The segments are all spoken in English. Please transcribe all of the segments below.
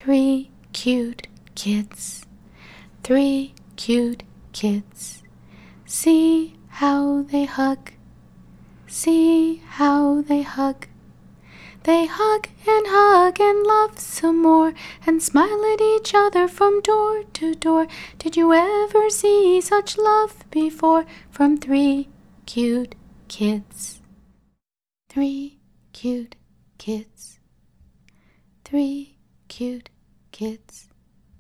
Three cute kids. Three cute kids. See how they hug. See how they hug. They hug and love some more, and smile at each other from door to door. Did you ever see such love before? From three cute kids. Three cute kids. Three cute kids.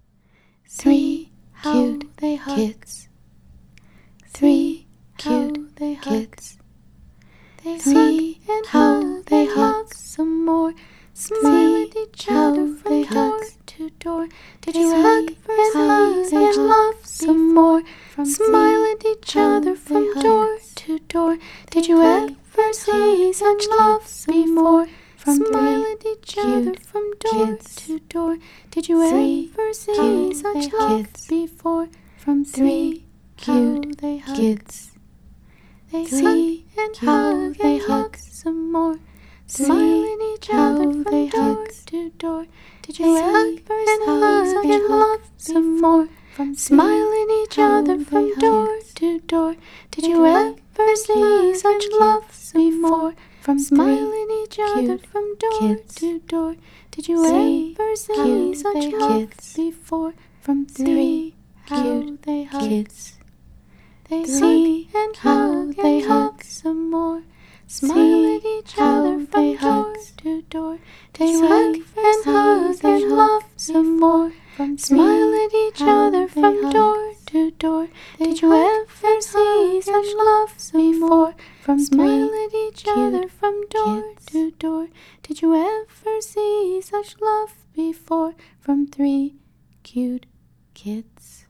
Three cute kids. Three cute kids. They hug and how they hug some more. Smile at each other from door to door. Did you hug and love some more? Smile at each other from door to door. Did you ever see such love before? Smile at each other from door to door. Did you ever see such love before? From three cute kids. They see and how they hug some more. Smile at each other from door to door. Did you ever hug and love some more? Smile at each other from door to door. Did you ever see such love before? Smile at each other from door to door. Did you ever see such love before? From three cute kids. They see and how they hug some more. Smile at each other from door to door. Did you ever hug and love some more? Smile at each other from door to door. Did you ever see such love before? Smile at each other from door to door. Did you ever see such love before? From three cute kids.